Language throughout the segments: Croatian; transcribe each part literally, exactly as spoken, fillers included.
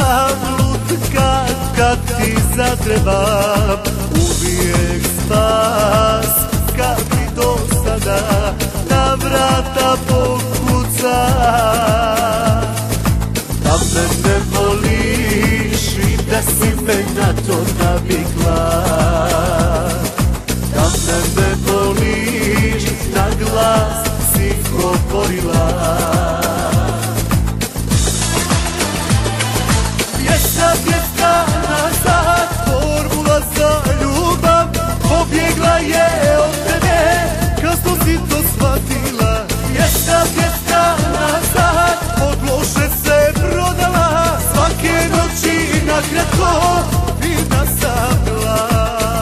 sam lutka kad ti zatrebam, uvijek spas kad ti do sada na vrata pokuca. Da me ne voliš i da si me na to navikla, da me ne voliš, na glas si govorila. Pjesna, pjesna nazad, formula za ljubav, pobjegla je od tebe, kasno si to shvatila. Pjesna, pjesna nazad, od loše se prodala, svake noći nakratko vidna sam glas.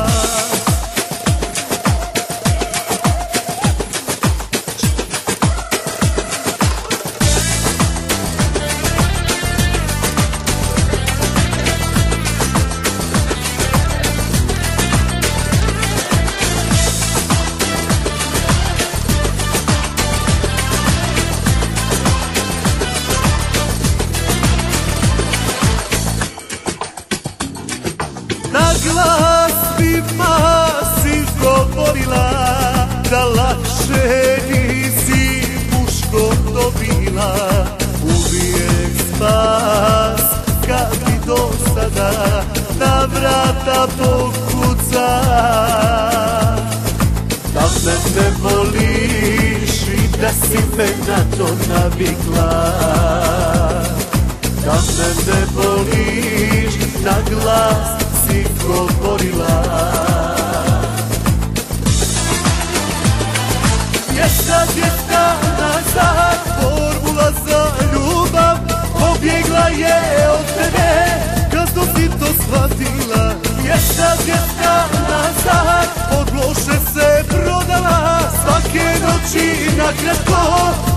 Na glas svima si govorila, da lakše nisi muško dobila. Uvijek spas kad ti do sada na vrata pokuca. Da me ne voliš i da si me na to navikla, da me ne voliš, na glas si govorila. Pjesna, pjesna nazad, formula za ljubav, pobjegla je od tebe, kasno si to shvatila. Pjesna, pjesna nazad, od loše se prodala, svake noći nakratko